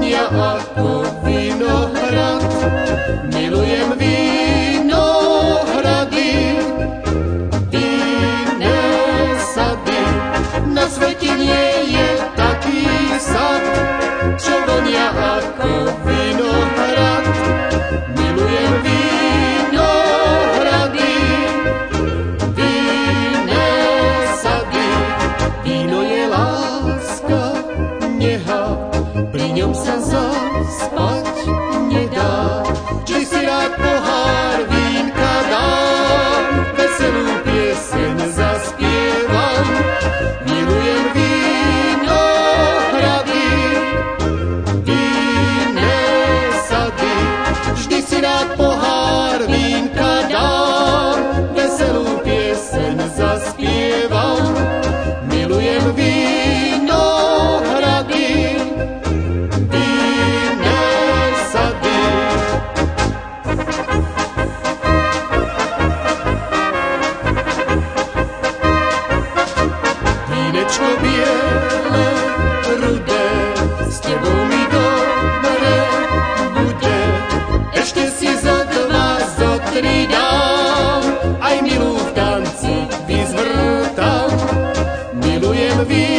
vonia ako vinohrad. Milujem vinohrady, vinné sady. Na svete nie je taký sad, čo vonia ako vinohrad. Milujem vinohrady, vinné sady. Víno je láska, neha, pri ňom sa zaspať nedá. Či si rád pohár vínka dám, veselú pieseň zaspievam. Milujem vinohrady, vinné sady. Vždy si rád pohár vínka dám, veselú pieseň zaspievam. Milujem vinohrady, vinné sady. Vínečko biele, rudé, s tebou mi dobre bude. Ešte si zo dva, zo tri dám, aj milú v tanci vyzvrtam. Milujem víno.